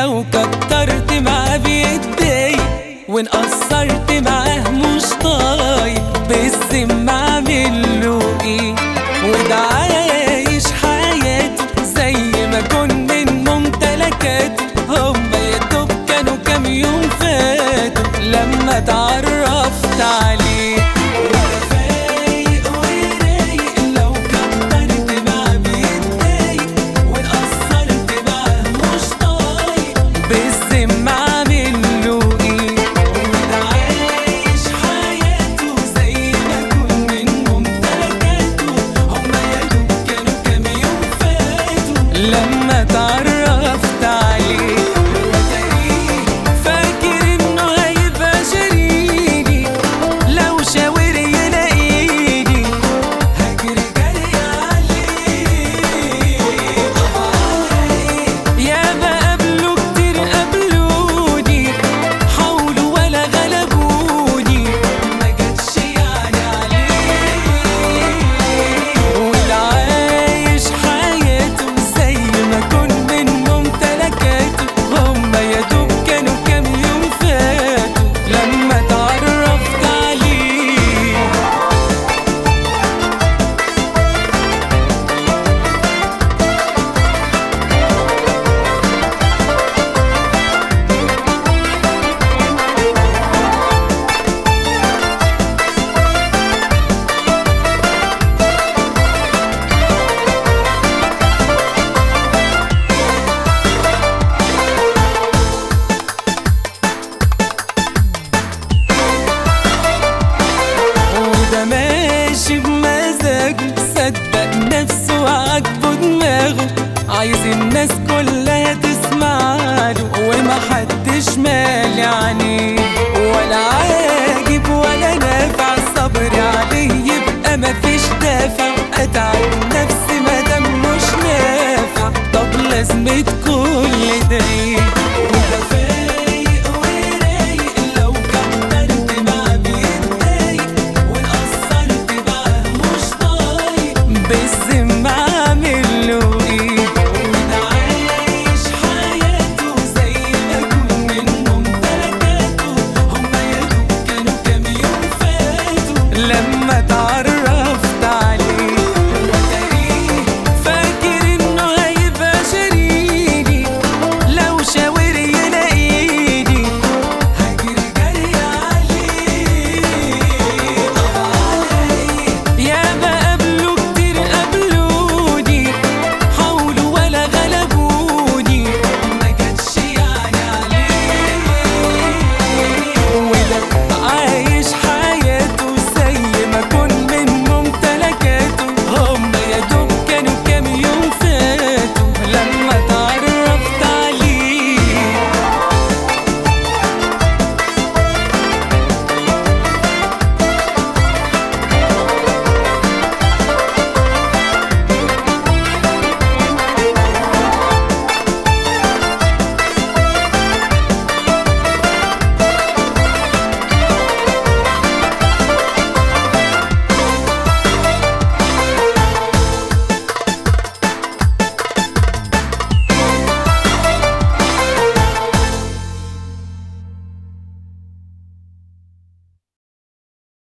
لو كترت معاه بيتضايق، وان قصرت معاه مش طايق، بالذمة اعمله ايه؟ وده عايش حياته زي ما كن من ممتلكاته، هما يا دوب كانوا كام يوم فاتوا لما اتعرفت عليه. لما اتعرفت عليه فاكر انه هيبقى شريكي، لو شاور يلاقيني هجري جري عليه. ياما قابلوا كتير قابلوني، حاولوا ولا غلبوني، ما جاتش يعني عليه. والعايش حياته زي ما كن من ممتلكاته، هما يا دوب كانوا كام يوم فاتوا لما اتعرفت عليه. وده ماشي بمزاجه، صدق نفسه وعاجبه دماغه، عايز الناس كلها تسمعله ومحدش مالي عليه، ولا عاجب ولا نافع، صبري عليه يبقى مفيش دافع، اتعب نفسي مادام مش نافع، طب لازمة كل ده؟